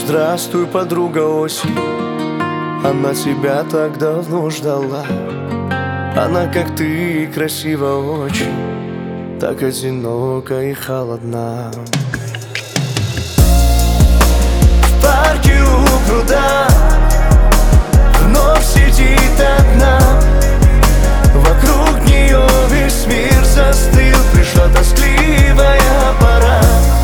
Здравствуй, подруга осень. Она тебя так давно ждала. Она, как ты, красива очень, так одинока и холодна. В парке у пруда вновь сидит одна. Вокруг нее весь мир застыл. Пришла тоскливая пора.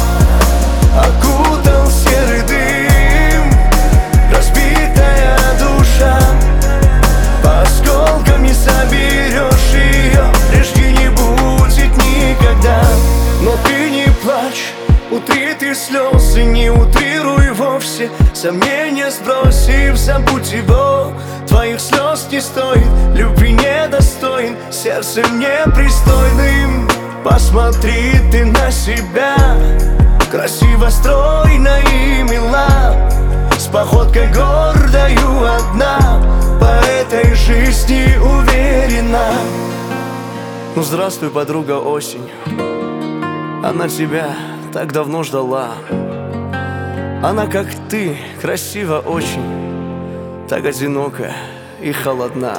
Окутал серый дым разбитая душа. По осколкам не соберешь ее, прежде не будет никогда. Но ты не плачь, утри ты слезы, не утрируй вовсе. Сомнения сбросив, забудь его. Твоих слез не стоит, любви недостоин, сердцем непристойным. Посмотри ты на себя, красиво, стройно и мила, с походкой гордою одна, по этой жизни уверена. Ну здравствуй, подруга осень. Она тебя так давно ждала. Она, как ты, красива очень, так одинока и холодна.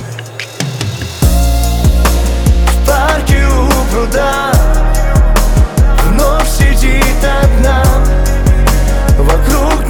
В парке у пруда вновь сидит одна. Вокруг